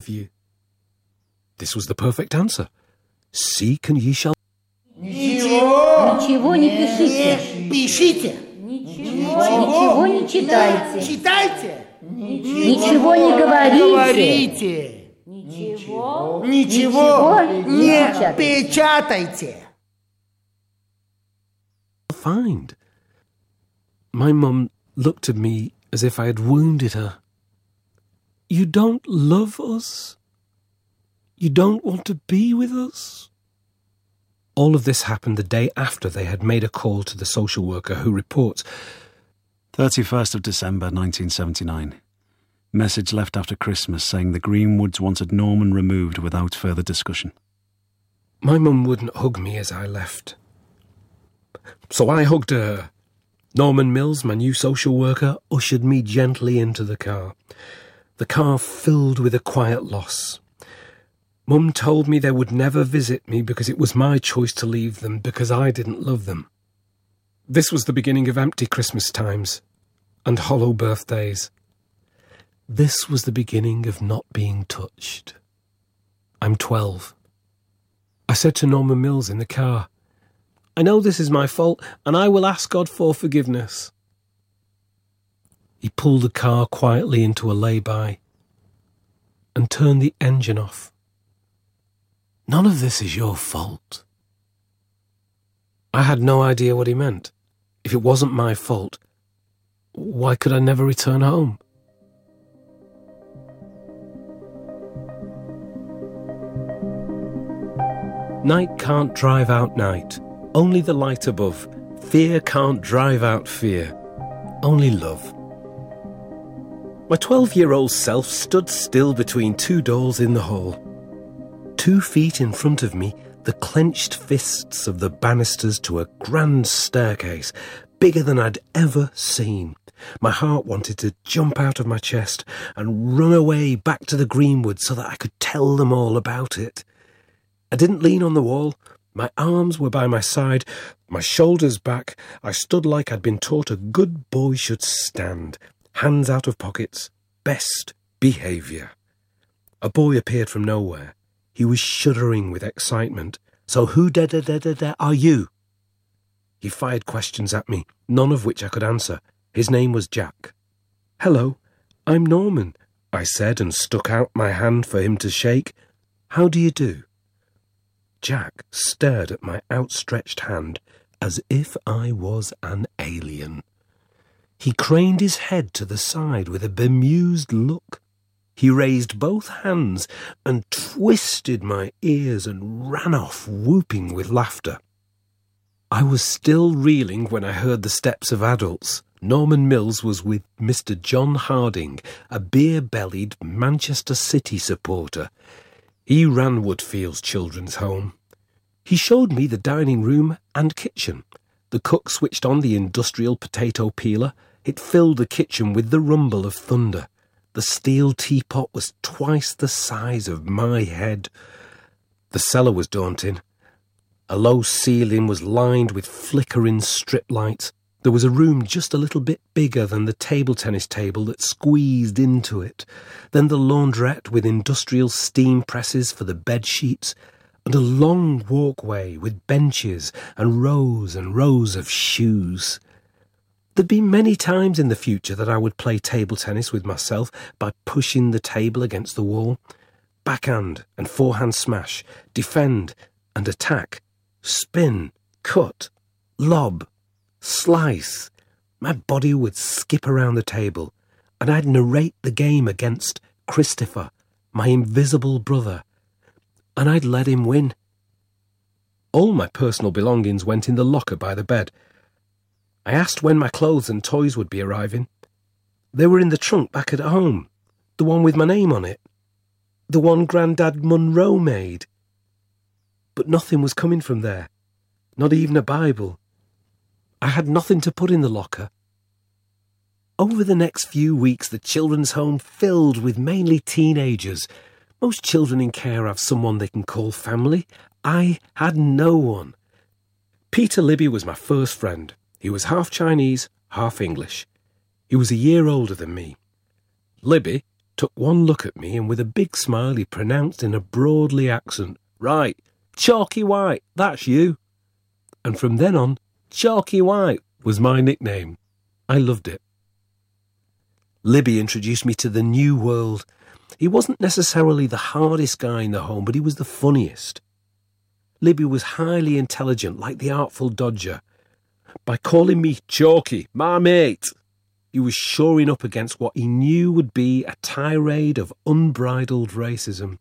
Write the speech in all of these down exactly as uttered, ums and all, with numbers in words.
love you. This was the perfect answer. Seek and ye shall... Ничего. Ничего не пишите. Пишите. Ничего. Ничего не читайте. Читайте. Ничего не говорите. Ничего. Ничего не печатайте. Find. My mum looked at me as if I had wounded her. You don't love us? You don't want to be with us? All of this happened the day after they had made a call to the social worker, who reports... thirty-first of December nineteen seventy-nine. Message left after Christmas saying the Greenwoods wanted Norman removed without further discussion. My mum wouldn't hug me as I left. So I hugged her. Norman Mills, my new social worker, ushered me gently into the car. The car filled with a quiet loss. Mum told me they would never visit me because it was my choice to leave them because I didn't love them. This was the beginning of empty Christmas times and hollow birthdays. This was the beginning of not being touched. I'm twelve. I said to Norman Mills in the car, I know this is my fault and I will ask God for forgiveness. He pulled the car quietly into a lay-by and turned the engine off. None of this is your fault. I had no idea what he meant. If it wasn't my fault, why could I never return home? Night can't drive out night, only the light above. Fear can't drive out fear, only love. My twelve-year-old self stood still between two doors in the hall. Two feet in front of me, the clenched fists of the banisters to a grand staircase, bigger than I'd ever seen. My heart wanted to jump out of my chest and run away back to the Greenwood so that I could tell them all about it. I didn't lean on the wall. My arms were by my side, my shoulders back. I stood like I'd been taught a good boy should stand, hands out of pockets, best behaviour. A boy appeared from nowhere. He was shuddering with excitement. So who da da da da da are you? He fired questions at me, none of which I could answer. His name was Jack. Hello, I'm Norman, I said and stuck out my hand for him to shake. How do you do? Jack stared at my outstretched hand as if I was an alien. He craned his head to the side with a bemused look. He raised both hands and twisted my ears and ran off, whooping with laughter. I was still reeling when I heard the steps of adults. Norman Mills was with Mister John Harding, a beer-bellied Manchester City supporter. He ran Woodfield's Children's Home. He showed me the dining room and kitchen. The cook switched on the industrial potato peeler. It filled the kitchen with the rumble of thunder. The steel teapot was twice the size of my head. The cellar was daunting. A low ceiling was lined with flickering strip lights. There was a room just a little bit bigger than the table tennis table that squeezed into it. Then the laundrette with industrial steam presses for the bed sheets, and a long walkway with benches and rows and rows of shoes. There'd be many times in the future that I would play table tennis with myself by pushing the table against the wall. Backhand and forehand smash, defend and attack, spin, cut, lob, slice. My body would skip around the table, and I'd narrate the game against Christopher, my invisible brother, and I'd let him win. All my personal belongings went in the locker by the bed. I asked when my clothes and toys would be arriving. They were in the trunk back at home, the one with my name on it, the one Grandad Munro made. But nothing was coming from there, not even a Bible. I had nothing to put in the locker. Over the next few weeks, the children's home filled with mainly teenagers. Most children in care have someone they can call family. I had no one. Peter Libby was my first friend. He was half Chinese, half English. He was a year older than me. Libby, took one look at me and with a big smile he pronounced in a broadly accent, "Right, Chalky White, that's you." And from then on, Chalky White was my nickname. I loved it. Libby introduced me to the new world. He wasn't necessarily the hardest guy in the home, but he was the funniest. Libby was highly intelligent, like the Artful Dodger. By calling me Chalky, my mate, he was shoring up against what he knew would be a tirade of unbridled racism.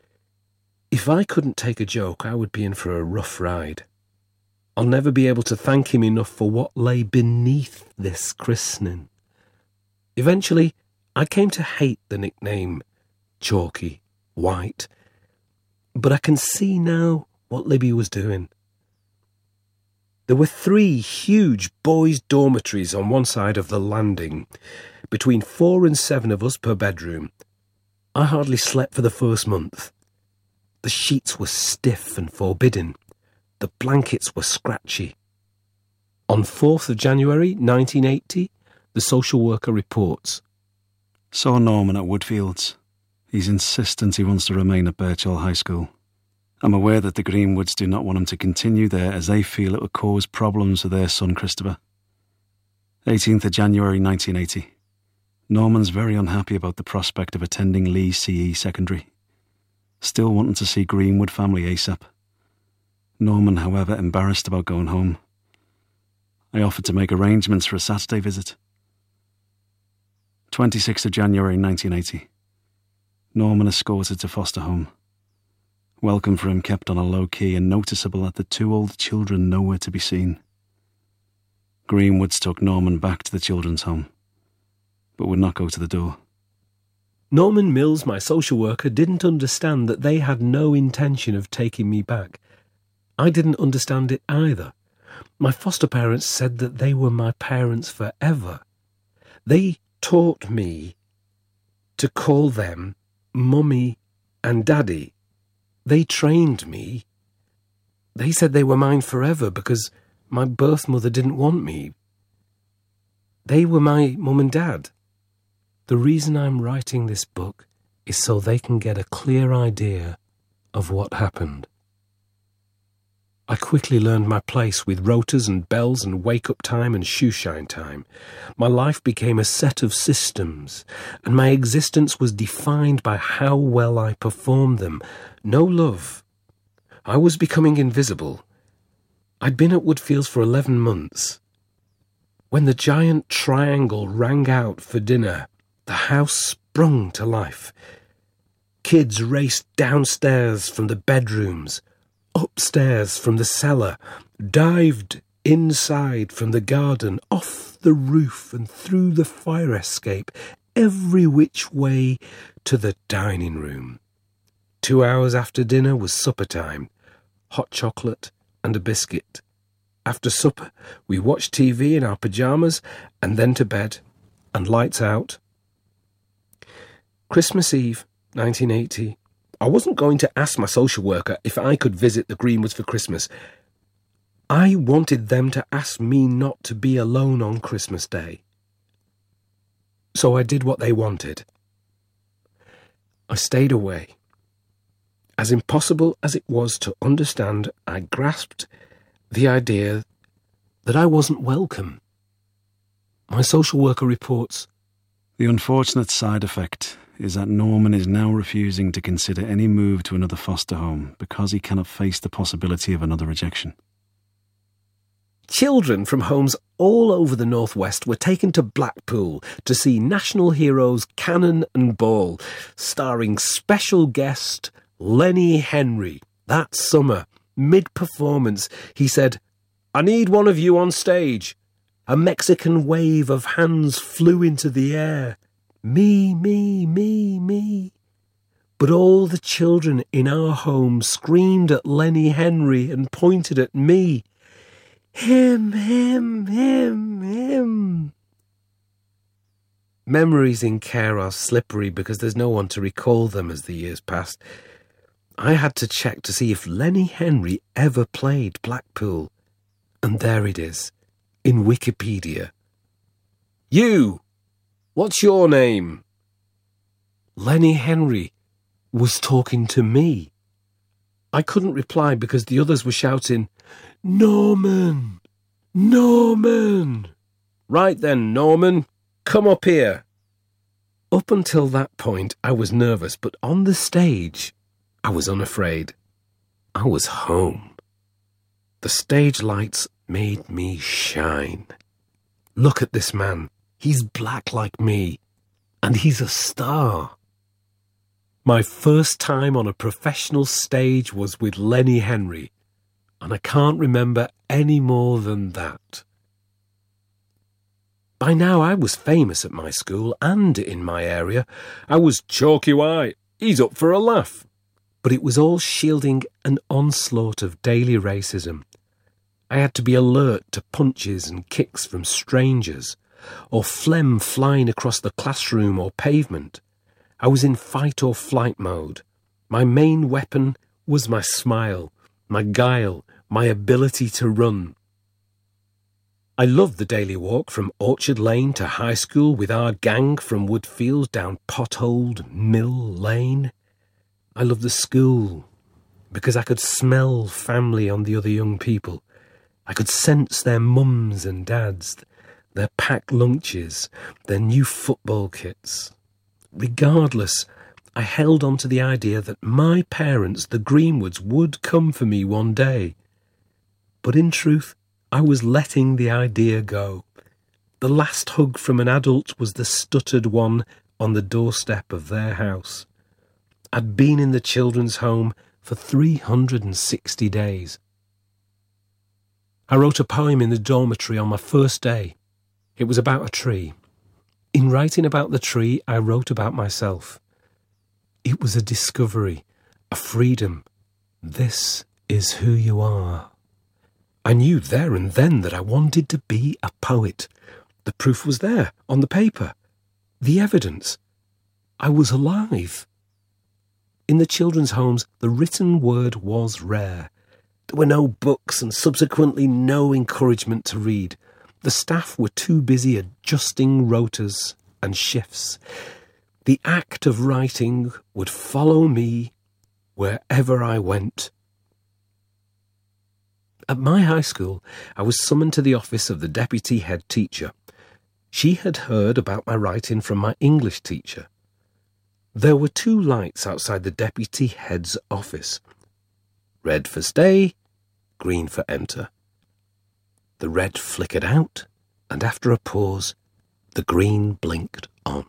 If I couldn't take a joke, I would be in for a rough ride. I'll never be able to thank him enough for what lay beneath this christening. Eventually, I came to hate the nickname Chalky White, but I can see now what Libby was doing. There were three huge boys' dormitories on one side of the landing, between four and seven of us per bedroom. I hardly slept for the first month. The sheets were stiff and forbidding. The blankets were scratchy. On fourth of January nineteen eighty, the social worker reports. Saw Norman at Woodfields. He's insistent he wants to remain at Birchall High School. I'm aware that the Greenwoods do not want him to continue there as they feel it will cause problems for their son Christopher. eighteenth of January nineteen eighty. Norman's very unhappy about the prospect of attending Lee C E Secondary. Still wanting to see Greenwood family ASAP. Norman, however, embarrassed about going home. I offered to make arrangements for a Saturday visit. twenty-sixth of January nineteen eighty. Norman escorted to foster home. Welcome for him kept on a low key and noticeable that the two older children nowhere to be seen. Greenwoods took Norman back to the children's home, but would not go to the door. Norman Mills, my social worker, didn't understand that they had no intention of taking me back. I didn't understand it either. My foster parents said that they were my parents forever. They taught me to call them Mummy and Daddy. They trained me. They said they were mine forever because my birth mother didn't want me. They were my mum and dad. The reason I'm writing this book is so they can get a clear idea of what happened. I quickly learned my place with rotors and bells and wake-up time and shoeshine time. My life became a set of systems, and my existence was defined by how well I performed them. No love. I was becoming invisible. I'd been at Woodfields for eleven months. When the giant triangle rang out for dinner, the house sprung to life. Kids raced downstairs from the bedrooms, upstairs from the cellar, dived inside from the garden, off the roof and through the fire escape, every which way to the dining room. Two hours after dinner was supper time, hot chocolate and a biscuit. After supper, we watched T V in our pyjamas and then to bed, and lights out. Christmas Eve, nineteen eighty. I wasn't going to ask my social worker if I could visit the Greenwoods for Christmas. I wanted them to ask me not to be alone on Christmas Day. So I did what they wanted. I stayed away. As impossible as it was to understand, I grasped the idea that I wasn't welcome. My social worker reports, the unfortunate side effect is that Norman is now refusing to consider any move to another foster home because he cannot face the possibility of another rejection. Children from homes all over the Northwest were taken to Blackpool to see national heroes Cannon and Ball, starring special guest Lenny Henry. That summer, mid-performance, he said, "I need one of you on stage." A Mexican wave of hands flew into the air. Me, me, me, me. But all the children in our home screamed at Lenny Henry and pointed at me. Him, him, him, him. Memories in care are slippery because there's no one to recall them as the years passed. I had to check to see if Lenny Henry ever played Blackpool. And there it is, in Wikipedia. You! What's your name? Lenny Henry was talking to me. I couldn't reply because the others were shouting, "Norman! Norman!" "Right then, Norman, come up here." Up until that point, I was nervous, but on the stage, I was unafraid. I was home. The stage lights made me shine. Look at this man. He's black like me, and he's a star. My first time on a professional stage was with Lenny Henry, and I can't remember any more than that. By now I was famous at my school and in my area. I was Chalky White. He's up for a laugh. But it was all shielding an onslaught of daily racism. I had to be alert to punches and kicks from strangers, or phlegm flying across the classroom or pavement. I was in fight or flight mode. My main weapon was my smile, my guile, my ability to run. I loved the daily walk from Orchard Lane to high school with our gang from Woodfield down potholed Mill Lane. I loved the school because I could smell family on the other young people. I could sense their mums and dads, their packed lunches, their new football kits. Regardless, I held on to the idea that my parents, the Greenwoods, would come for me one day. But in truth, I was letting the idea go. The last hug from an adult was the stuttered one on the doorstep of their house. I'd been in the children's home for three hundred sixty days. I wrote a poem in the dormitory on my first day. It was about a tree. In writing about the tree, I wrote about myself. It was a discovery, a freedom. This is who you are. I knew there and then that I wanted to be a poet. The proof was there, on the paper. The evidence. I was alive. In the children's homes, the written word was rare. There were no books and subsequently no encouragement to read. The staff were too busy adjusting rotas and shifts. The act of writing would follow me wherever I went. At my high school, I was summoned to the office of the deputy head teacher. She had heard about my writing from my English teacher. There were two lights outside the deputy head's office. Red for stay, green for enter. The red flickered out, and after a pause, the green blinked on.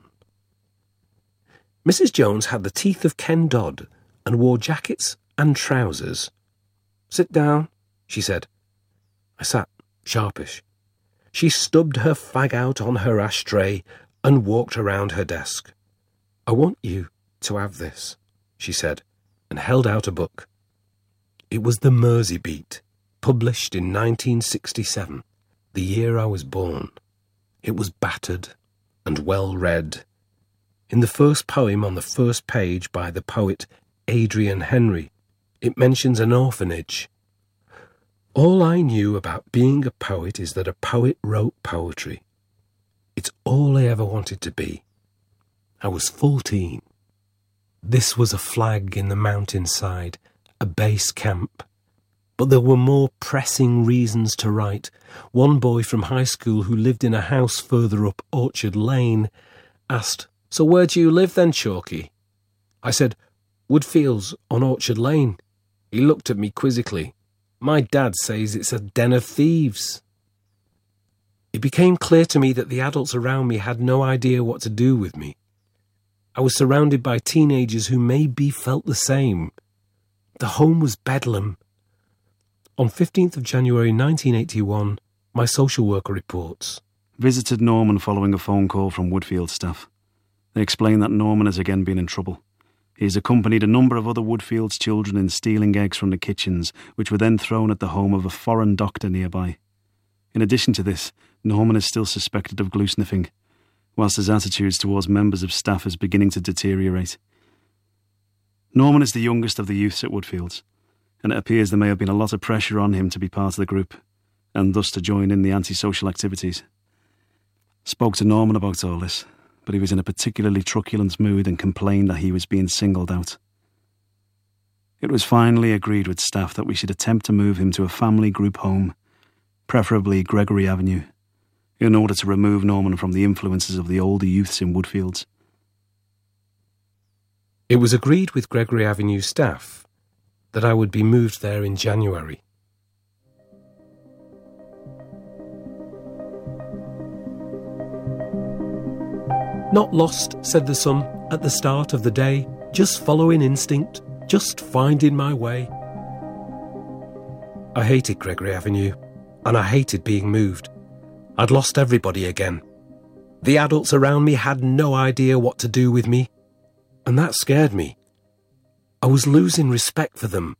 Missus Jones had the teeth of Ken Dodd and wore jackets and trousers. "Sit down," she said. I sat, sharpish. She stubbed her fag out on her ashtray and walked around her desk. "I want you to have this," she said, and held out a book. It was The Mersey Beat, published in nineteen sixty-seven, the year I was born. It was battered and well read. In the first poem on the first page by the poet Adrian Henry, it mentions an orphanage. All I knew about being a poet is that a poet wrote poetry. It's all I ever wanted to be. I was fourteen. This was a flag in the mountainside, a base camp. But there were more pressing reasons to write. One boy from high school who lived in a house further up Orchard Lane asked, "So where do you live then, Chalky?" I said, "Woodfields on Orchard Lane." He looked at me quizzically. "My dad says it's a den of thieves." It became clear to me that the adults around me had no idea what to do with me. I was surrounded by teenagers who maybe felt the same. The home was bedlam. On fifteenth of January nineteen eighty-one, my social worker reports. Visited Norman following a phone call from Woodfield staff. They explained that Norman has again been in trouble. He has accompanied a number of other Woodfield's children in stealing eggs from the kitchens, which were then thrown at the home of a foreign doctor nearby. In addition to this, Norman is still suspected of glue sniffing, whilst his attitudes towards members of staff is beginning to deteriorate. Norman is the youngest of the youths at Woodfields, and it appears there may have been a lot of pressure on him to be part of the group, and thus to join in the antisocial activities. Spoke to Norman about all this, but he was in a particularly truculent mood and complained that he was being singled out. It was finally agreed with staff that we should attempt to move him to a family group home, preferably Gregory Avenue, in order to remove Norman from the influences of the older youths in Woodfields. It was agreed with Gregory Avenue staff that I would be moved there in January. Not lost, said the sun, at the start of the day, just following instinct, just finding my way. I hated Gregory Avenue, and I hated being moved. I'd lost everybody again. The adults around me had no idea what to do with me, and that scared me. I was losing respect for them.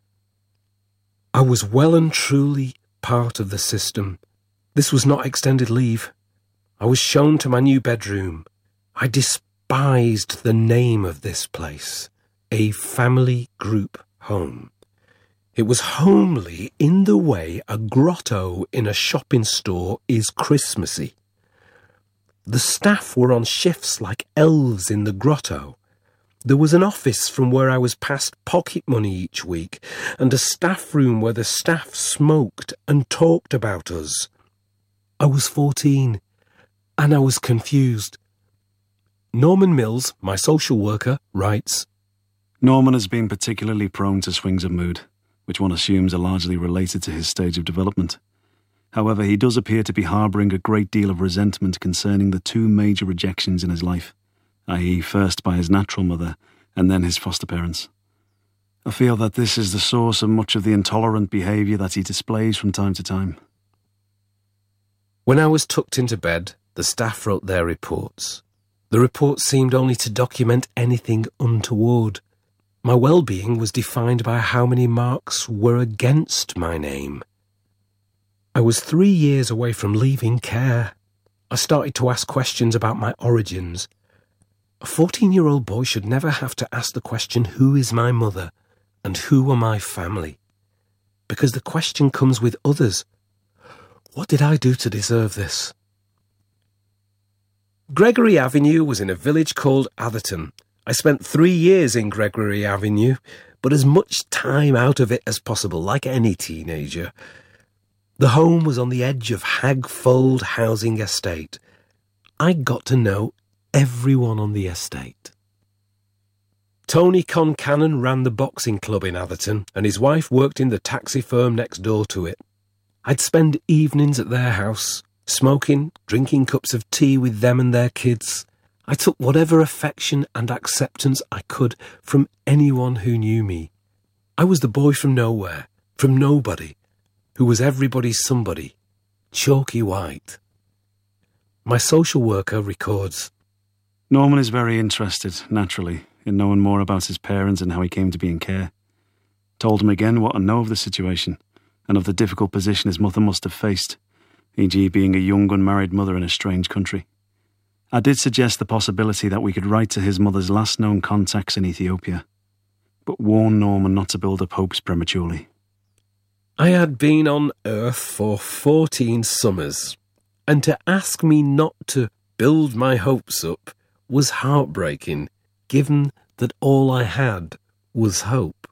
I was well and truly part of the system. This was not extended leave. I was shown to my new bedroom. I despised the name of this place, a family group home. It was homely in the way a grotto in a shopping store is Christmassy. The staff were on shifts like elves in the grotto. There was an office from where I was passed pocket money each week, and a staff room where the staff smoked and talked about us. I was fourteen, and I was confused. Norman Mills, my social worker, writes, Norman has been particularly prone to swings of mood, which one assumes are largely related to his stage of development. However, he does appear to be harbouring a great deal of resentment concerning the two major rejections in his life, that is first by his natural mother and then his foster parents. I feel that this is the source of much of the intolerant behaviour that he displays from time to time. When I was tucked into bed, the staff wrote their reports. The reports seemed only to document anything untoward. My well-being was defined by how many marks were against my name. I was three years away from leaving care. I started to ask questions about my origins. A fourteen-year-old boy should never have to ask the question, who is my mother and who are my family? Because the question comes with others. What did I do to deserve this? Gregory Avenue was in a village called Atherton. I spent three years in Gregory Avenue, but as much time out of it as possible, like any teenager. The home was on the edge of Hagfold Housing Estate. I got to know everyone on the estate. Tony Concannon ran the boxing club in Atherton, and his wife worked in the taxi firm next door to it. I'd spend evenings at their house, smoking, drinking cups of tea with them and their kids. I took whatever affection and acceptance I could from anyone who knew me. I was the boy from nowhere, from nobody, who was everybody's somebody, Chalky White. My social worker records, Norman is very interested, naturally, in knowing more about his parents and how he came to be in care. Told him again what I know of the situation, and of the difficult position his mother must have faced, for example being a young unmarried mother in a strange country. I did suggest the possibility that we could write to his mother's last known contacts in Ethiopia, but warned Norman not to build up hopes prematurely. I had been on Earth for fourteen summers, and to ask me not to build my hopes up was heartbreaking, given that all I had was hope.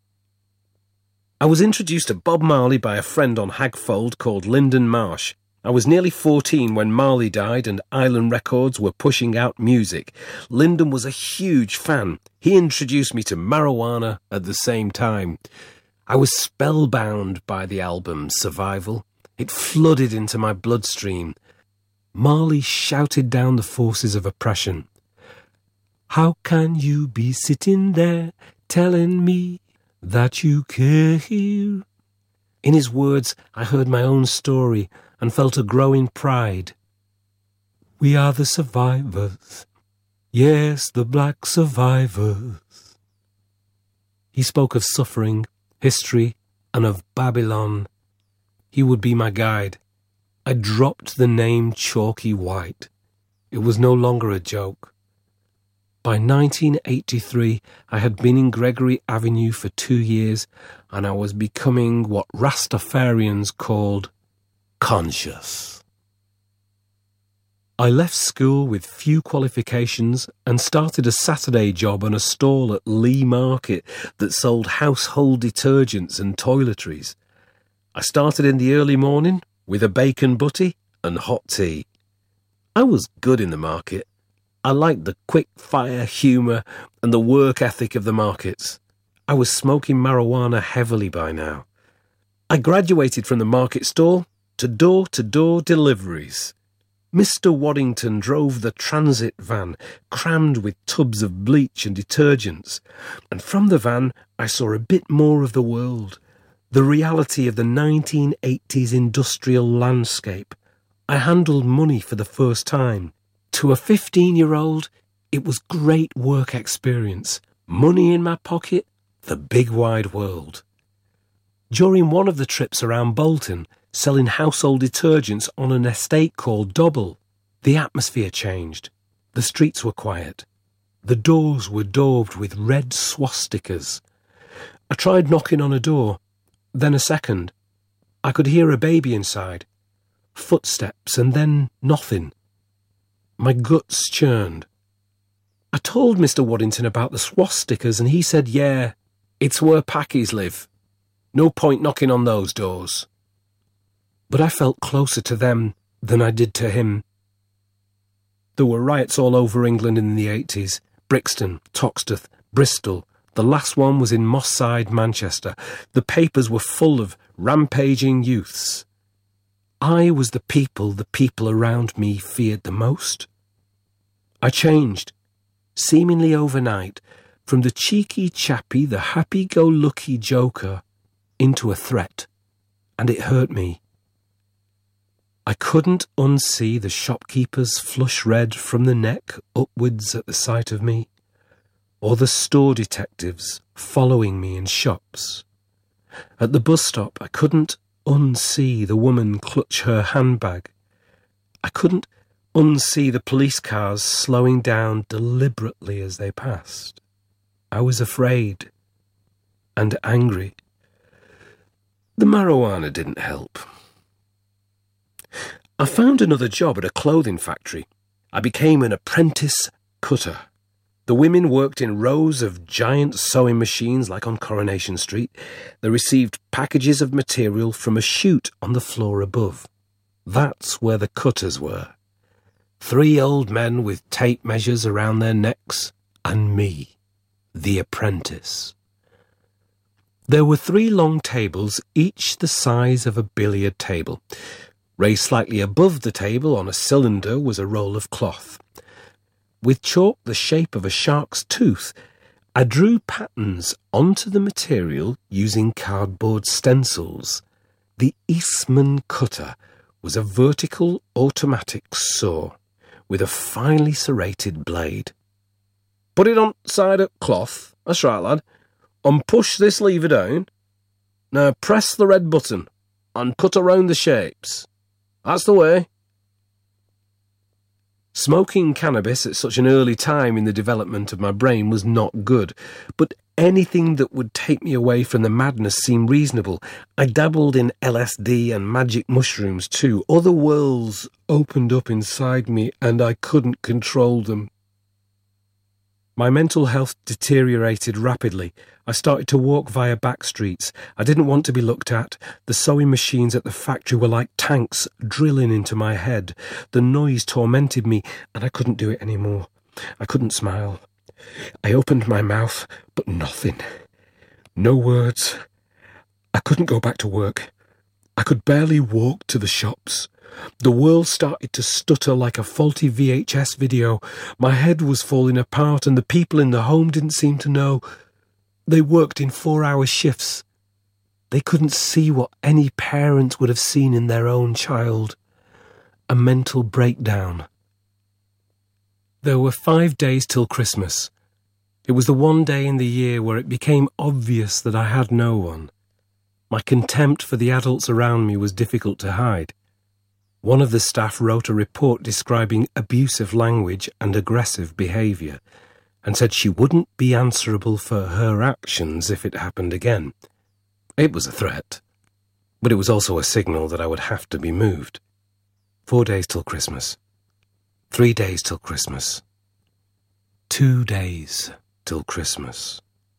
I was introduced to Bob Marley by a friend on Hagfold called Lyndon Marsh. I was nearly fourteen when Marley died and Island Records were pushing out music. Lyndon was a huge fan. He introduced me to marijuana at the same time. I was spellbound by the album Survival. It flooded into my bloodstream. Marley shouted down the forces of oppression. How can you be sitting there telling me that you care? In his words, I heard my own story and felt a growing pride. We are the survivors. Yes, the black survivors. He spoke of suffering, history, and of Babylon. He would be my guide. I dropped the name Chalky White. It was no longer a joke. By nineteen eighty-three, I had been in Gregory Avenue for two years, and I was becoming what Rastafarians called conscious. I left school with few qualifications and started a Saturday job on a stall at Lee Market that sold household detergents and toiletries. I started in the early morning with a bacon butty and hot tea. I was good in the market. I liked the quick-fire humour and the work ethic of the markets. I was smoking marijuana heavily by now. I graduated from the market stall to door-to-door deliveries. Mister Waddington drove the transit van, crammed with tubs of bleach and detergents, and from the van I saw a bit more of the world, the reality of the nineteen eighties industrial landscape. I handled money for the first time. To a fifteen-year-old, it was great work experience. Money in my pocket, the big wide world. During one of the trips around Bolton, selling household detergents on an estate called Dobble, the atmosphere changed. The streets were quiet. The doors were daubed with red swastikas. I tried knocking on a door, then a second. I could hear a baby inside. Footsteps, and then nothing. My guts churned. I told Mister Waddington about the swastikas, and he said, yeah, it's where Packies live. No point knocking on those doors. But I felt closer to them than I did to him. There were riots all over England in the eighties. Brixton, Toxteth, Bristol. The last one was in Moss Side, Manchester. The papers were full of rampaging youths. I was the people the people around me feared the most. I changed, seemingly overnight, from the cheeky chappy, the happy-go-lucky joker, into a threat, and it hurt me. I couldn't unsee the shopkeepers flush red from the neck upwards at the sight of me, or the store detectives following me in shops. At the bus stop, I couldn't unsee the woman clutch her handbag. I couldn't unsee the police cars slowing down deliberately as they passed. I was afraid and angry. The marijuana didn't help. I found another job at a clothing factory. I became an apprentice cutter. The women worked in rows of giant sewing machines like on Coronation Street. They received packages of material from a chute on the floor above. That's where the cutters were. Three old men with tape measures around their necks, and me, the apprentice. There were three long tables, each the size of a billiard table. Raised slightly above the table on a cylinder was a roll of cloth. With chalk the shape of a shark's tooth, I drew patterns onto the material using cardboard stencils. The Eastman cutter was a vertical automatic saw with a finely serrated blade. Put it on side of cloth, that's right, lad, and push this lever down. Now press the red button and cut around the shapes. That's the way. Smoking cannabis at such an early time in the development of my brain was not good, but anything that would take me away from the madness seemed reasonable. I dabbled in L S D and magic mushrooms too. Other worlds opened up inside me and I couldn't control them. My mental health deteriorated rapidly. I started to walk via back streets. I didn't want to be looked at. The sewing machines at the factory were like tanks drilling into my head. The noise tormented me, and I couldn't do it anymore. I couldn't smile. I opened my mouth, but nothing. No words. I couldn't go back to work. I could barely walk to the shops. The world started to stutter like a faulty V H S video. My head was falling apart and the people in the home didn't seem to know. They worked in four-hour shifts. They couldn't see what any parent would have seen in their own child. A mental breakdown. There were five days till Christmas. It was the one day in the year where it became obvious that I had no one. My contempt for the adults around me was difficult to hide. One of the staff wrote a report describing abusive language and aggressive behaviour, and said she wouldn't be answerable for her actions if it happened again. It was a threat, but it was also a signal that I would have to be moved. Four days till Christmas. Three days till Christmas. Two days till Christmas.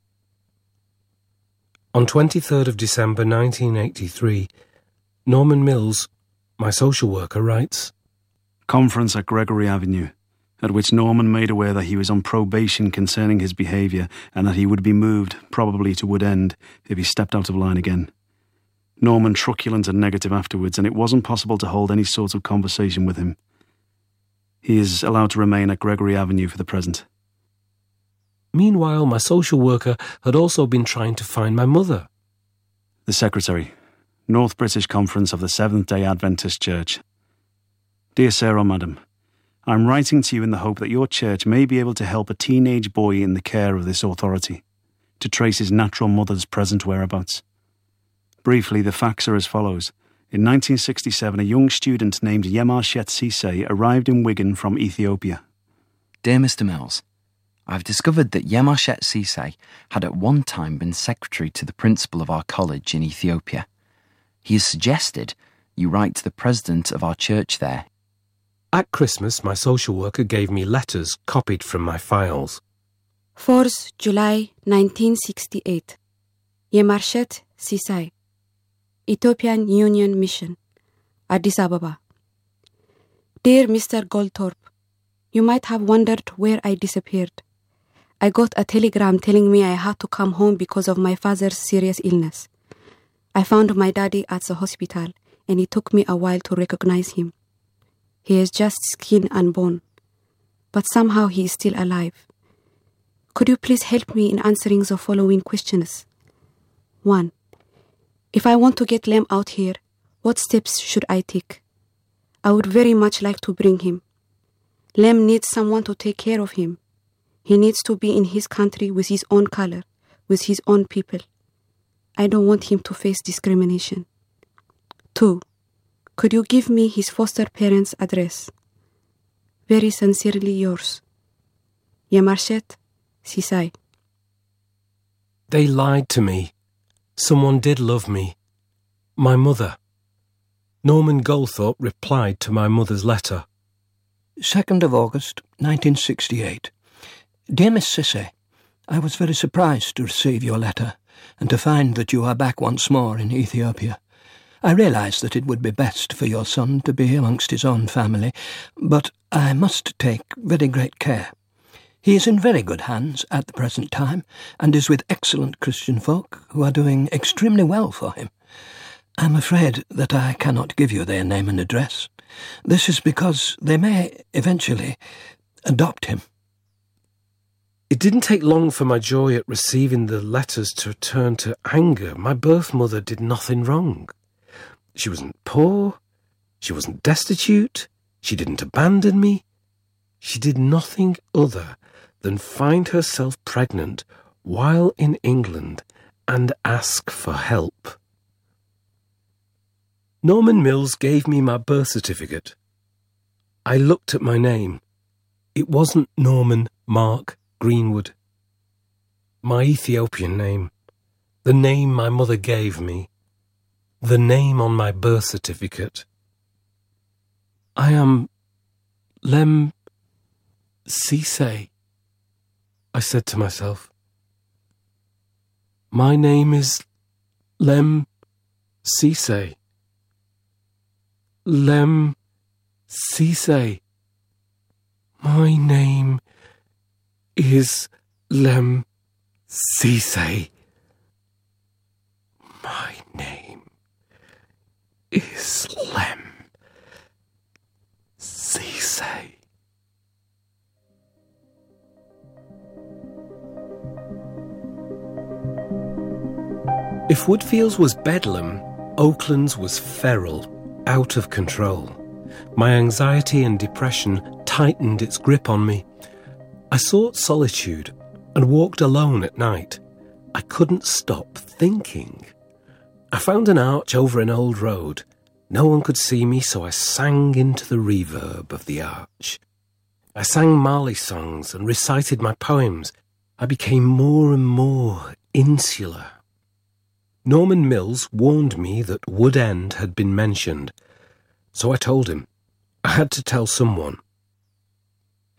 On twenty-third of December nineteen eighty-three, Norman Mills, my social worker, writes, Conference at Gregory Avenue, at which Norman made aware that he was on probation concerning his behaviour and that he would be moved, probably to Wood End, if he stepped out of line again. Norman truculent and negative afterwards, and it wasn't possible to hold any sort of conversation with him. He is allowed to remain at Gregory Avenue for the present. Meanwhile, my social worker had also been trying to find my mother. The Secretary, North British Conference of the Seventh-day Adventist Church. Dear Sir or Madam, I am writing to you in the hope that your church may be able to help a teenage boy in the care of this authority to trace his natural mother's present whereabouts. Briefly, the facts are as follows. In nineteen sixty-seven, a young student named Yemarshet Sisay arrived in Wigan from Ethiopia. Dear Mister Mills, I've discovered that Yemarshet Sisay had at one time been secretary to the principal of our college in Ethiopia. He has suggested you write to the president of our church there. At Christmas, my social worker gave me letters copied from my files. fourth of July nineteen sixty-eight. Yemarshet Sisay, Ethiopian Union Mission, Addis Ababa. Dear Mister Goldthorpe, you might have wondered where I disappeared. I got a telegram telling me I had to come home because of my father's serious illness. I found my daddy at the hospital, and it took me a while to recognize him. He is just skin and bone, but somehow he is still alive. Could you please help me in answering the following questions? one. If I want to get Lem out here, what steps should I take? I would very much like to bring him. Lem needs someone to take care of him. He needs to be in his country with his own color, with his own people. I don't want him to face discrimination. two. Could you give me his foster parents' address? Very sincerely yours, Yemarshet Sisay. They lied to me. Someone did love me. My mother. Norman Goldthorpe replied to my mother's letter. second of August, nineteen sixty-eight. Dear Miss Sisay, I was very surprised to receive your letter and to find that you are back once more in Ethiopia. I realise that it would be best for your son to be amongst his own family, but I must take very great care. He is in very good hands at the present time, and is with excellent Christian folk who are doing extremely well for him. I am afraid that I cannot give you their name and address. This is because they may eventually adopt him. It didn't take long for my joy at receiving the letters to turn to anger. My birth mother did nothing wrong. She wasn't poor. She wasn't destitute. She didn't abandon me. She did nothing other than find herself pregnant while in England and ask for help. Norman Mills gave me my birth certificate. I looked at my name. It wasn't Norman Mark Greenwood. My Ethiopian name, the name my mother gave me, the name on my birth certificate. I am Lem Sisay, I said to myself. My name is Lem Sisay. Lem Sisay. My name is Lem Sisay. My name is Lem Sisay. If Woodfields was bedlam, Oakland's was feral, out of control. My anxiety and depression tightened its grip on me. I sought solitude and walked alone at night. I couldn't stop thinking. I found an arch over an old road. No one could see me, so I sang into the reverb of the arch. I sang Marley songs and recited my poems. I became more and more insular. Norman Mills warned me that Wood End had been mentioned, so I told him. I had to tell someone.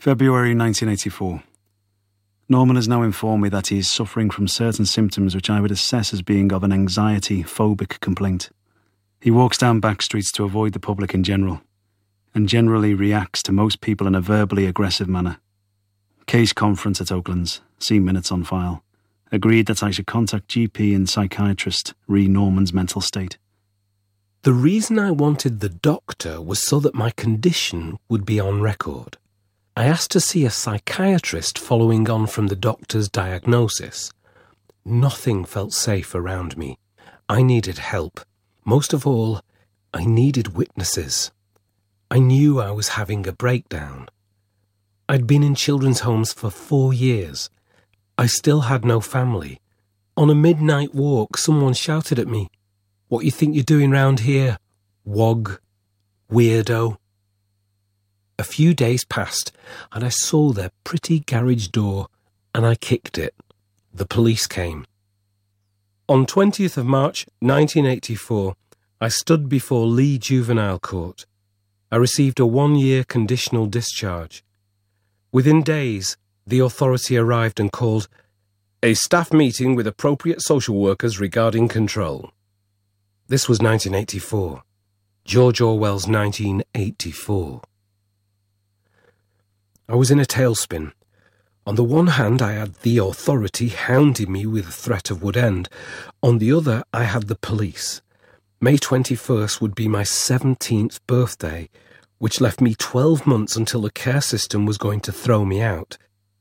February nineteen eighty-four. Norman has now informed me that he is suffering from certain symptoms which I would assess as being of an anxiety-phobic complaint. He walks down back streets to avoid the public in general, and generally reacts to most people in a verbally aggressive manner. Case conference at Oaklands, see minutes on file. Agreed that I should contact G P and psychiatrist, re Norman's mental state. The reason I wanted the doctor was so that my condition would be on record. I asked to see a psychiatrist following on from the doctor's diagnosis. Nothing felt safe around me. I needed help. Most of all, I needed witnesses. I knew I was having a breakdown. I'd been in children's homes for four years. I still had no family. On a midnight walk, someone shouted at me, "What you think you're doing round here? Wog. Weirdo." A few days passed, and I saw their pretty garage door, and I kicked it. The police came. On twentieth of March, nineteen eighty-four, I stood before Lee Juvenile Court. I received a one-year conditional discharge. Within days, the authority arrived and called a staff meeting with appropriate social workers regarding control. This was nineteen eighty-four. George Orwell's nineteen eighty-four. I was in a tailspin. On the one hand, I had the authority hounding me with the threat of Woodend. On the other, I had the police. May twenty-first would be my seventeenth birthday, which left me twelve months until the care system was going to throw me out.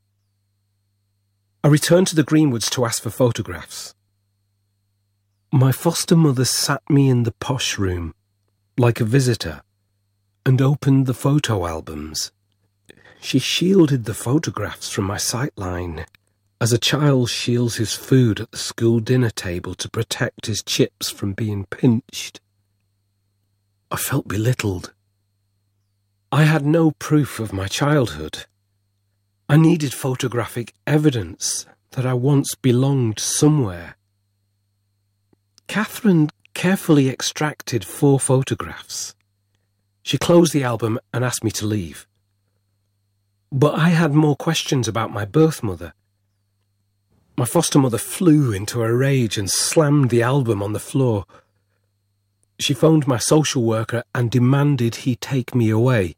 I returned to the Greenwoods to ask for photographs. My foster mother sat me in the posh room, like a visitor, and opened the photo albums. She shielded the photographs from my sightline, as a child shields his food at the school dinner table to protect his chips from being pinched. I felt belittled. I had no proof of my childhood. I needed photographic evidence that I once belonged somewhere. Catherine carefully extracted four photographs. She closed the album and asked me to leave. But I had more questions about my birth mother. My foster mother flew into a rage and slammed the album on the floor. She phoned my social worker and demanded he take me away.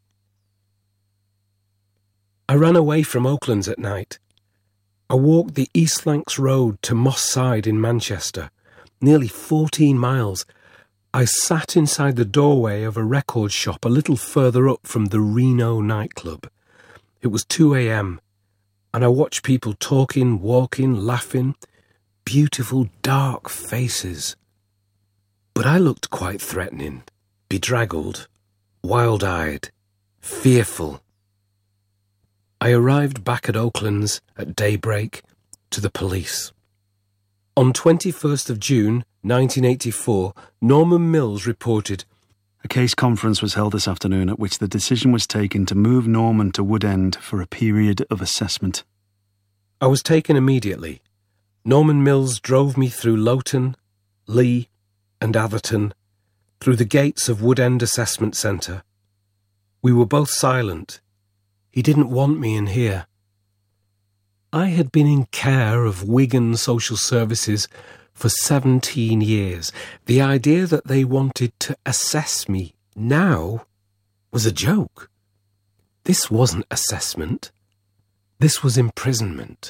I ran away from Oaklands at night. I walked the East Lancs Road to Moss Side in Manchester, nearly fourteen miles. I sat inside the doorway of a record shop a little further up from the Reno nightclub. It was two a.m, and I watched people talking, walking, laughing, beautiful dark faces. But I looked quite threatening, bedraggled, wild-eyed, fearful. I arrived back at Oaklands at daybreak to the police. On twenty-first of June, nineteen eighty-four, Norman Mills reported, "A case conference was held this afternoon at which the decision was taken to move Norman to Woodend for a period of assessment." I was taken immediately. Norman Mills drove me through Loughton, Lee, and Atherton, through the gates of Woodend Assessment Centre. We were both silent. He didn't want me in here. I had been in care of Wigan Social Services for seventeen years. The idea that they wanted to assess me now was a joke. This wasn't assessment. This was imprisonment.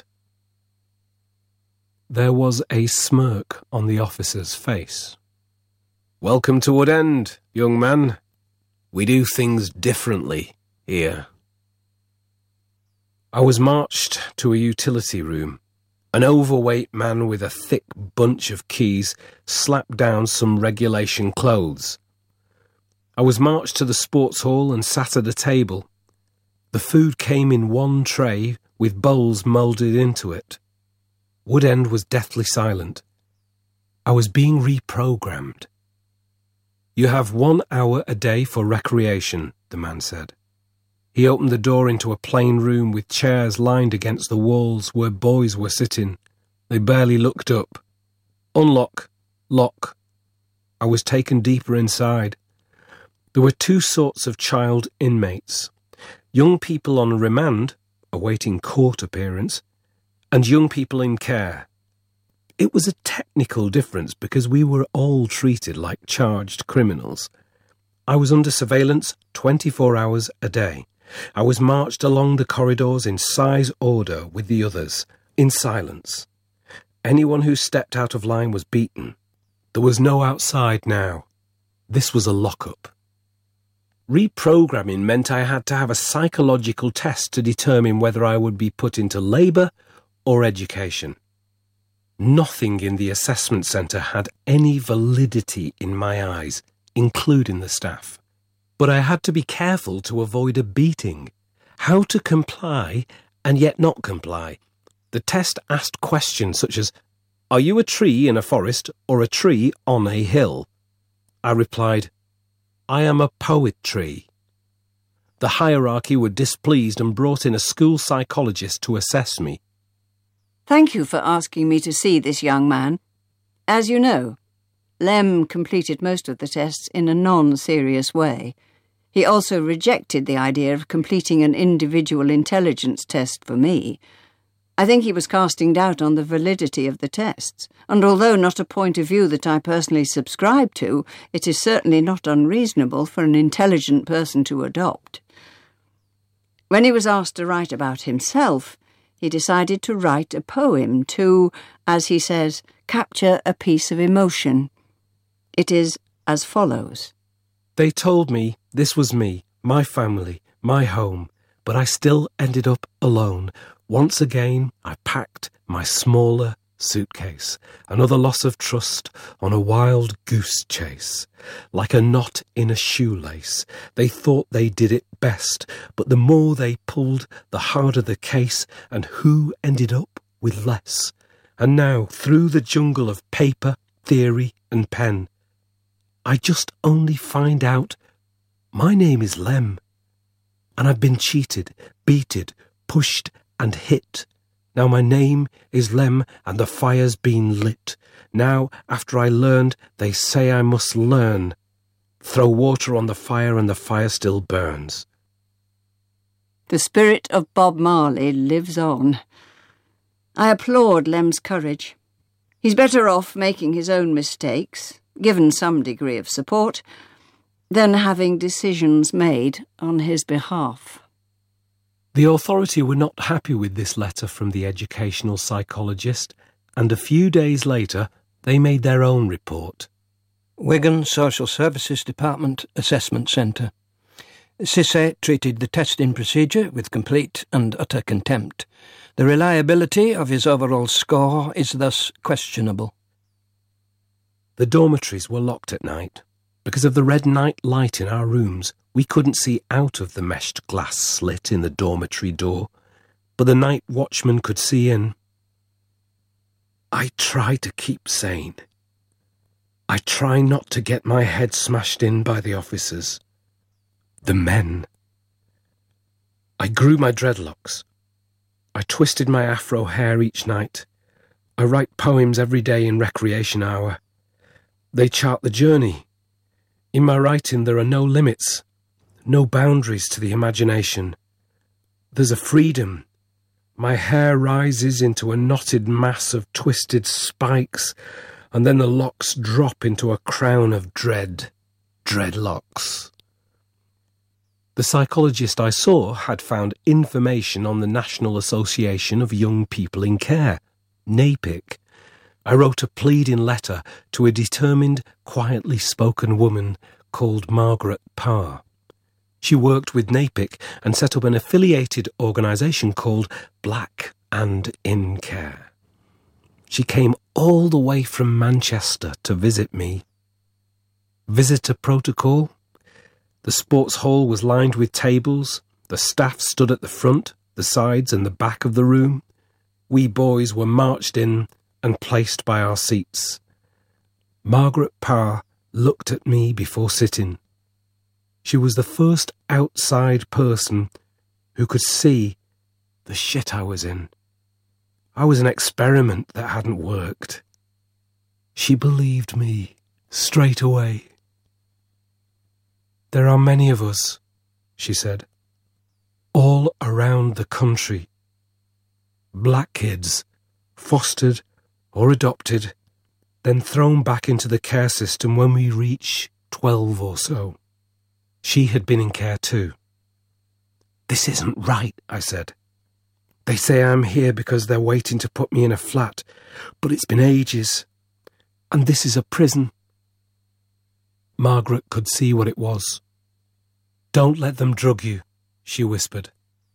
There was a smirk on the officer's face. "Welcome to Woodend, young man. We do things differently here." I was marched to a utility room. An overweight man with a thick bunch of keys slapped down some regulation clothes. I was marched to the sports hall and sat at a table. The food came in one tray with bowls moulded into it. Woodend was deathly silent. I was being reprogrammed. "You have one hour a day for recreation," the man said. He opened the door into a plain room with chairs lined against the walls where boys were sitting. They barely looked up. Unlock. Lock. I was taken deeper inside. There were two sorts of child inmates. young people on remand, awaiting court appearance, and young people in care. It was a technical difference because we were all treated like charged criminals. I was under surveillance twenty-four hours a day. I was marched along the corridors in size order with the others, in silence. Anyone who stepped out of line was beaten. There was no outside now. This was a lockup. Reprogramming meant I had to have a psychological test to determine whether I would be put into labour or education. Nothing in the assessment centre had any validity in my eyes, including the staff. But I had to be careful to avoid a beating. How to comply and yet not comply. The test asked questions such as, "Are you a tree in a forest or a tree on a hill?" I replied, "I am a poetry." The hierarchy were displeased and brought in a school psychologist to assess me. Thank you for asking me to see this young man. As you know, Lem completed most of the tests in a non-serious way. He also rejected the idea of completing an individual intelligence test for me. I think he was casting doubt on the validity of the tests, and although not a point of view that I personally subscribe to, it is certainly not unreasonable for an intelligent person to adopt. When he was asked to write about himself, he decided to write a poem to, as he says, capture a piece of emotion. It is as follows. They told me this was me, my family, my home, but I still ended up alone. Once again, I packed my smaller suitcase, another loss of trust on a wild goose chase. Like a knot in a shoelace, they thought they did it best, but the more they pulled, the harder the case, and who ended up with less? And now, through the jungle of paper, theory, and pen, I just only find out my name is Lem, and I've been cheated, beated, pushed, and hit. Now my name is Lem, and the fire's been lit. Now, after I learned, they say I must learn. Throw water on the fire, and the fire still burns. The spirit of Bob Marley lives on. I applaud Lem's courage. He's better off making his own mistakes, given some degree of support, than having decisions made on his behalf. The authority were not happy with this letter from the educational psychologist, and a few days later they made their own report. Wigan Social Services Department Assessment Centre. Cissé treated the testing procedure with complete and utter contempt. The reliability of his overall score is thus questionable. The dormitories were locked at night. Because of the red night light in our rooms, we couldn't see out of the meshed glass slit in the dormitory door, but the night watchman could see in. I try to keep sane. I try not to get my head smashed in by the officers. The men. I grew my dreadlocks. I twisted my afro hair each night. I write poems every day in recreation hour. They chart the journey. In my writing there are no limits, no boundaries to the imagination. There's a freedom. My hair rises into a knotted mass of twisted spikes, and then the locks drop into a crown of dread, dreadlocks. The psychologist I saw had found information on the National Association of Young People in Care, NAPIC. I wrote a pleading letter to a determined, quietly spoken woman called Margaret Parr. She worked with NAPIC and set up an affiliated organisation called Black and in Care. She came all the way from Manchester to visit me. Visitor protocol. The sports hall was lined with tables. The staff stood at the front, the sides and the back of the room. We boys were marched in and placed by our seats. Margaret Parr looked at me before sitting. She was the first outside person who could see the shit I was in. I was an experiment that hadn't worked. She believed me straight away. There are many of us, she said. all around the country. Black kids, fostered or adopted, then thrown back into the care system when we reach twelve or so. She had been in care too. "This isn't right," I said. "They say I'm here because they're waiting to put me in a flat, but it's been ages, and this is a prison." Margaret could see what it was. "Don't let them drug you," she whispered.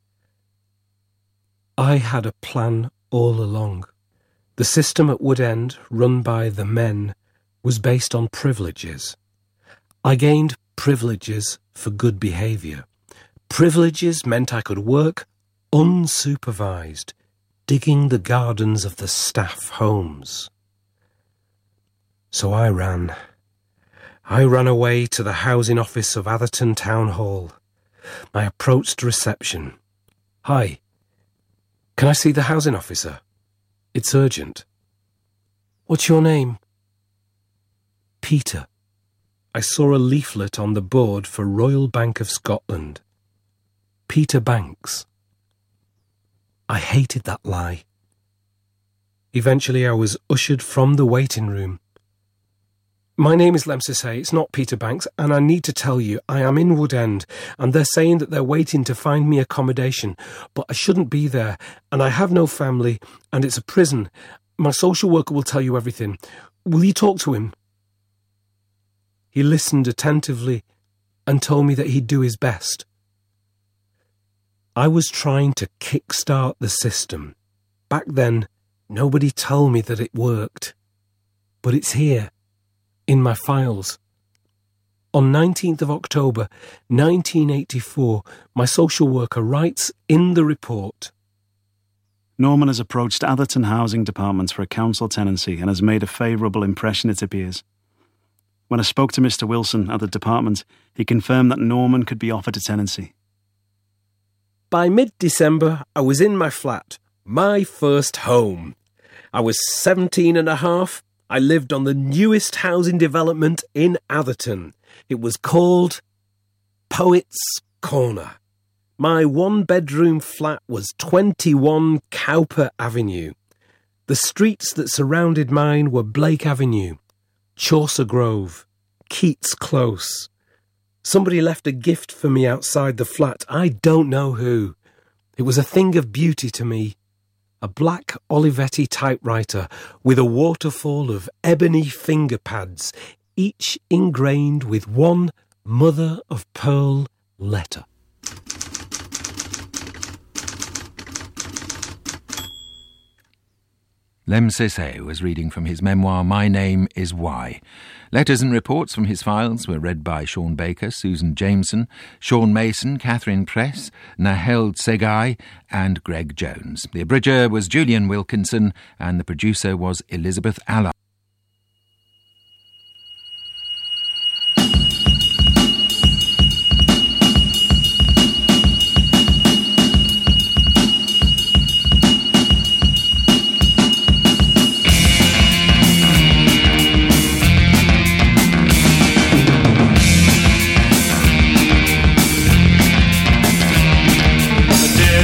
I had a plan all along. The system at Woodend, run by the men, was based on privileges. I gained privileges for good behaviour. Privileges meant I could work unsupervised, digging the gardens of the staff homes. So I ran. I ran away to the housing office of Atherton Town Hall. I approached reception. "Hi, can I see the housing officer? It's urgent." "What's your name?" "Peter." I saw a leaflet on the board for Royal Bank of Scotland. Peter Banks. I hated that lie. Eventually I was ushered from the waiting room. "My name is Lem Sisay, it's not Peter Banks, and I need to tell you, I am in Woodend, and they're saying that they're waiting to find me accommodation, but I shouldn't be there, and I have no family, and it's a prison. My social worker will tell you everything. Will you talk to him?" He listened attentively and told me that he'd do his best. I was trying to kickstart the system. Back then, nobody told me that it worked. But it's here, in my files. On nineteenth of October, nineteen eighty-four, my social worker writes in the report, "Norman has approached Atherton Housing Department for a council tenancy and has made a favourable impression, it appears. When I spoke to Mister Wilson at the department, he confirmed that Norman could be offered a tenancy." By mid-December, I was in my flat, my first home. I was seventeen and a half. I lived on the newest housing development in Atherton. It was called Poets' Corner. My one-bedroom flat was twenty-one Cowper Avenue. The streets that surrounded mine were Blake Avenue, Chaucer Grove, Keats Close. Somebody left a gift for me outside the flat. I don't know who. It was a thing of beauty to me. A black Olivetti typewriter with a waterfall of ebony finger pads, each ingrained with one mother-of-pearl letter. Lem Sisay was reading from his memoir, My Name is Why. Letters and reports from his files were read by Sean Baker, Susan Jameson, Sean Mason, Catherine Press, Nahel Tsegai and Greg Jones. The abridger was Julian Wilkinson and the producer was Elizabeth Allard.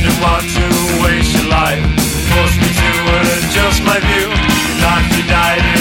Forced me to adjust my view. Not to die.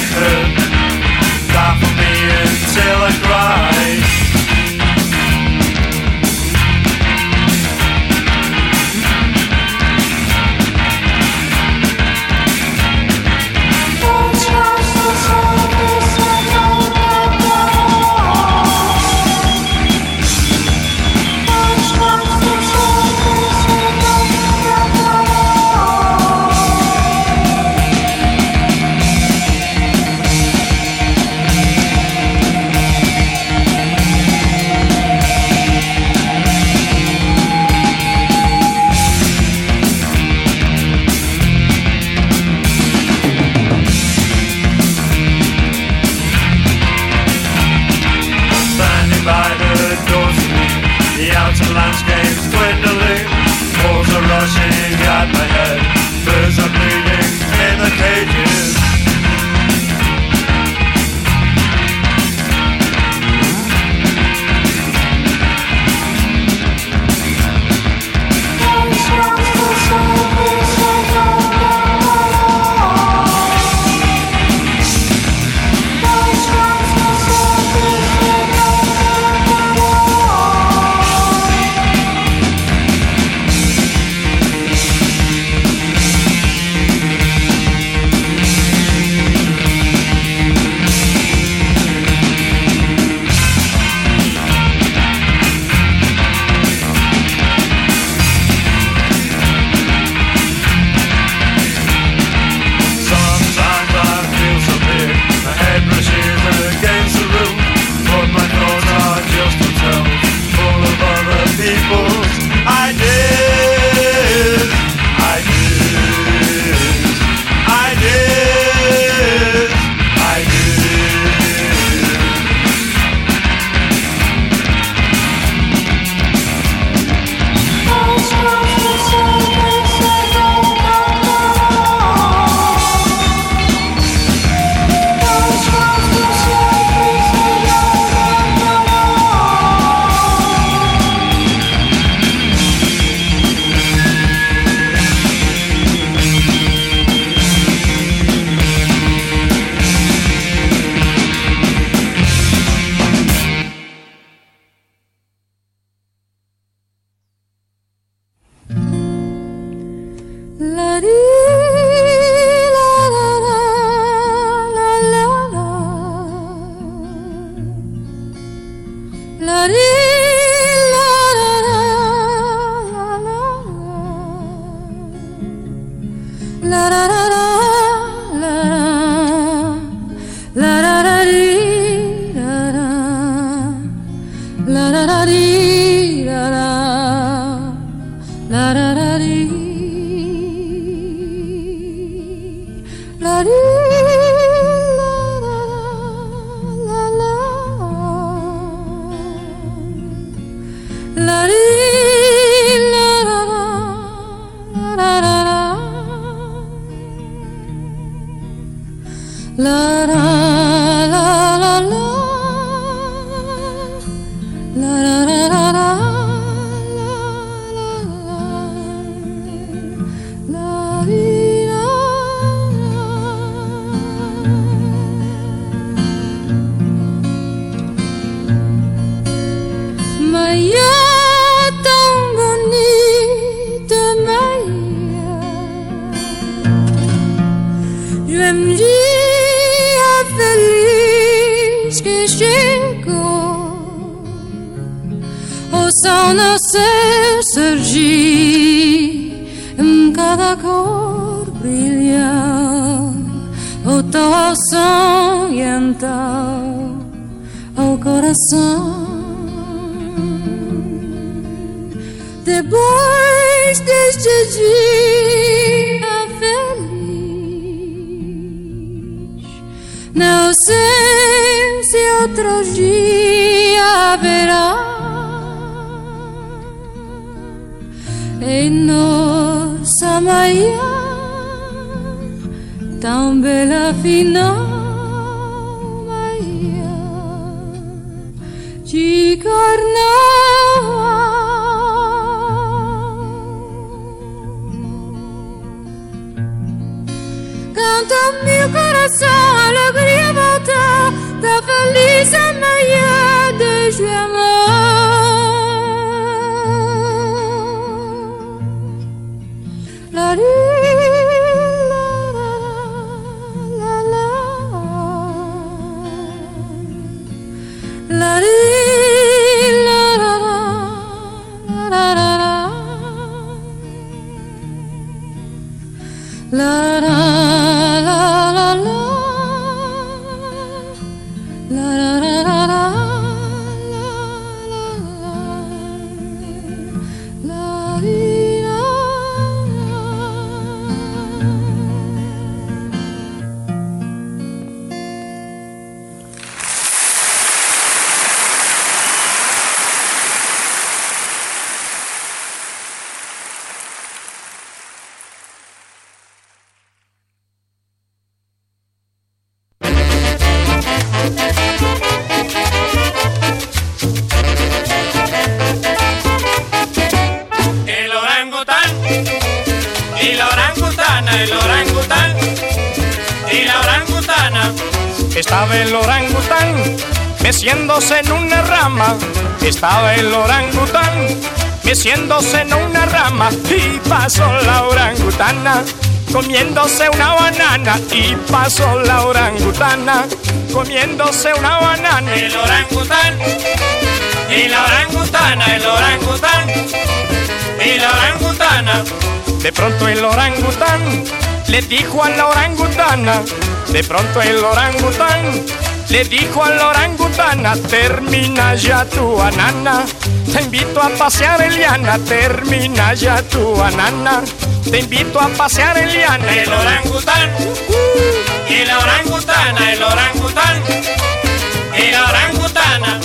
La la la la la la la la la la la la Maya tan bonita Maya Je me dis feliz que chegou O sol nascer surgir em cada cor brilhar O teu som e então o coração Depois deste dia feliz Não sei se outro dia haverá Em nossa manhã Tão bela final manhã de carnaval Canta meu coração, alegria voltar Tá feliz amanhã desde o amor La la la la La la la la La la Estaba el orangután meciéndose en una rama. Estaba el orangután meciéndose en una rama. Y pasó la orangutana comiéndose una banana. Y pasó la orangutana comiéndose una banana. El orangután y la orangutana, el orangután y la orangutana. De pronto el orangután le dijo a la orangutana. De pronto el orangután le dijo a la orangutana: termina ya tu banana, te invito a pasear Eliana. Termina ya tu banana, te invito a pasear Eliana. El orangután y la orangutana, el orangután y la orangutana.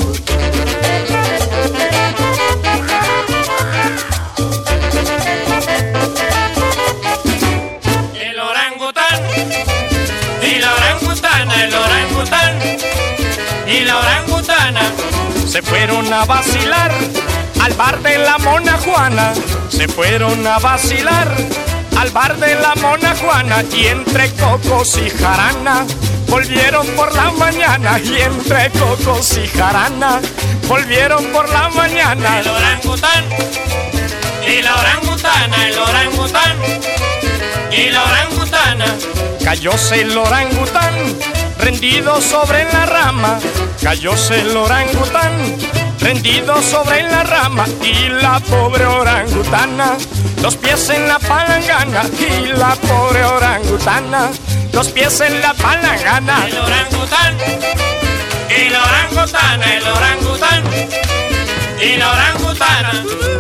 El orangután y la orangutana, el orangután y la orangutana se fueron a vacilar al bar de la Mona Juana. Se fueron a vacilar al bar de la Mona Juana. Y entre cocos y jarana volvieron por la mañana. Y entre cocos y jarana volvieron por la mañana. El orangután y la orangutana, el orangután y la orangutana. Cayóse el orangután rendido sobre la rama. Cayóse el orangután rendido sobre la rama. Y la pobre orangutana, los pies en la palangana. Y la pobre orangutana, los pies en la palangana. El orangután y la orangutana, el orangután y la orangutana.